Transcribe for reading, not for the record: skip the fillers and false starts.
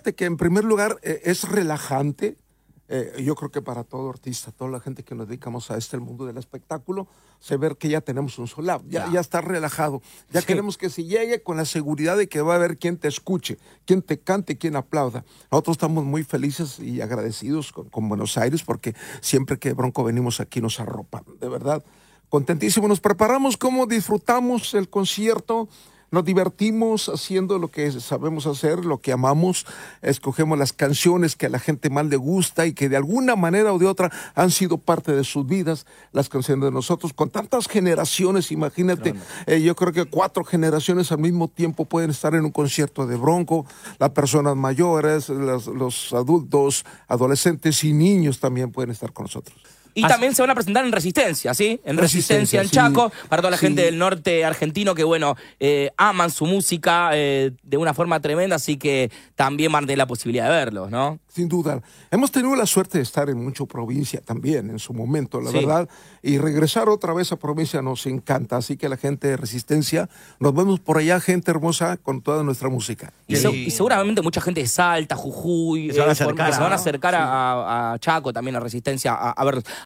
fíjate que en primer lugar es relajante. Yo creo que para todo artista, toda la gente que nos dedicamos a el mundo del espectáculo, ver que ya tenemos un solado, ya está relajado. Ya queremos que se llegue con la seguridad de que va a haber quien te escuche, quien te cante, quien aplauda. Nosotros estamos muy felices y agradecidos con Buenos Aires porque siempre que Bronco venimos aquí nos arropan, de verdad. Contentísimo, nos preparamos, cómo disfrutamos el concierto. Nos divertimos haciendo lo que sabemos hacer, lo que amamos, escogemos las canciones que a la gente más le gusta y que de alguna manera o de otra han sido parte de sus vidas, las canciones de nosotros, con tantas generaciones, imagínate, yo creo que 4 generaciones al mismo tiempo pueden estar en un concierto de Bronco, las personas mayores, los adultos, adolescentes y niños también pueden estar con nosotros. Y también se van a presentar en Resistencia, ¿sí? En Resistencia en Chaco, para toda la gente del norte argentino que, bueno, aman su música de una forma tremenda, así que también van a tener la posibilidad de verlos, ¿no? Sin duda. Hemos tenido la suerte de estar en mucha provincia también, en su momento, la verdad. Y regresar otra vez a provincia nos encanta. Así que la gente de Resistencia, nos vemos por allá, gente hermosa, con toda nuestra música. Y seguramente mucha gente de Salta, Jujuy, se van a acercar, a Chaco también, a Resistencia, a verlos.